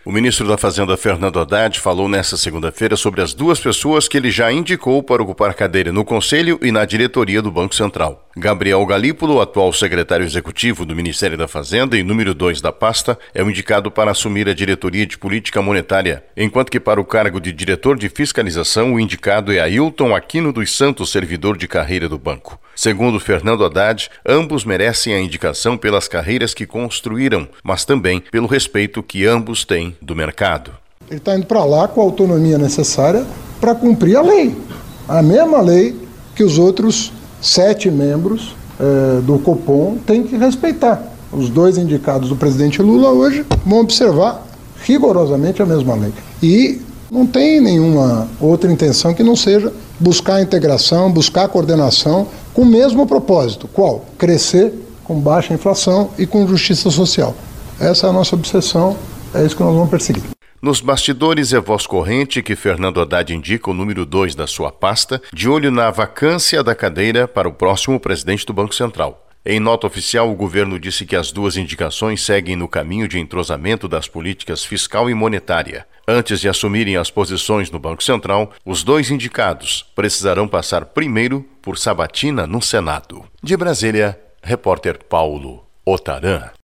O ministro da Fazenda, Fernando Haddad, falou nesta segunda-feira sobre as duas pessoas que ele já indicou para ocupar cadeira no Conselho e na diretoria do Banco Central. Gabriel Galípolo, atual secretário executivo do Ministério da Fazenda e número 2 da pasta, é o indicado para assumir a diretoria de política monetária, enquanto que para o cargo de diretor de fiscalização, o indicado é Ailton Aquino dos Santos, servidor de carreira do banco. Segundo Fernando Haddad, ambos merecem a indicação pelas carreiras que construíram, mas também pelo respeito que ambos têm do mercado. Ele está indo para lá com a autonomia necessária para cumprir a lei. A mesma lei que os outros 7 membros do Copom têm que respeitar. Os 2 indicados do presidente Lula hoje vão observar rigorosamente a mesma lei. E não tem nenhuma outra intenção que não seja buscar a integração, buscar a coordenação com o mesmo propósito. Qual? Crescer com baixa inflação e com justiça social. Essa é a nossa obsessão, é isso que nós vamos perseguir. Nos bastidores é voz corrente que Fernando Haddad indica o número 2 da sua pasta, de olho na vacância da cadeira para o próximo presidente do Banco Central. Em nota oficial, o governo disse que as 2 indicações seguem no caminho de entrosamento das políticas fiscal e monetária. Antes de assumirem as posições no Banco Central, os 2 indicados precisarão passar primeiro por sabatina no Senado. De Brasília, repórter Paulo Otaran.